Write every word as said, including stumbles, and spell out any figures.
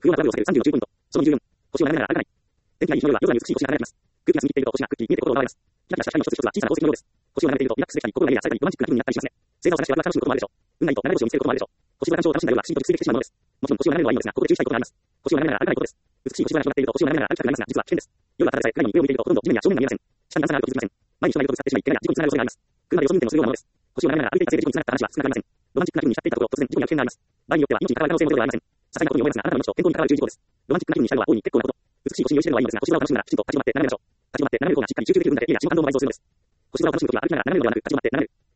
不要なトラブルを避けるさんじゅうの注意ポイント。そのにじゅうよん、星を眺めながら歩かない。天気がいい日の夜は夜空に美しい星が輝きます。空気が澄み切っていると星がくっきり見えて心を奪われます。キラキラした光の一つ一つは小さな宝石のようです。星を眺めているとリラックスできたり、心がややされたり、ロマンチックな気分になったりしますね。星座を探してワクワク楽しむこともあるでしょう。運がいいと流れ星を見つけることもあるでしょう。星空鑑賞を楽しんだ夜は不思議と追跡してしまうものです。もちろん星を眺めるのはいいのですが、ここで注意したいことがあります。星を眺めながら歩かないことです。美しい星空が広がっていると星を眺めながら歩きたくなりますが、実は危険です。夜はただでさえ暗いのに上を見ているとほとんど地面や正面が見えません。下に段差があると気づきません。前に人がいるとぶつかってしまい、怪我や事故につながる恐れがあります。車でよそ運転をするようなものです。星を眺めながら歩いていたせいで事故につながった話は少なくありません。ロマンチックな気分に浸っていたところ、突然事故や危険があります。場合によっては命に関わる可能性もゼロではありません。些細なことに思いますが、あなたの命と健康に関わる注意事項です。ロマンチックな気分に浸るのは大いに結構なこと。美しい星に酔いしれるのはいいのですが、星空を楽しむならきちんと立ち止まって眺めましょう。立ち止まって眺める方がしっかり集中できる分だけ、いや、仕事の倍増するのです。星空を楽しむときは歩きながら眺めるのではなく、立ち止まって眺める。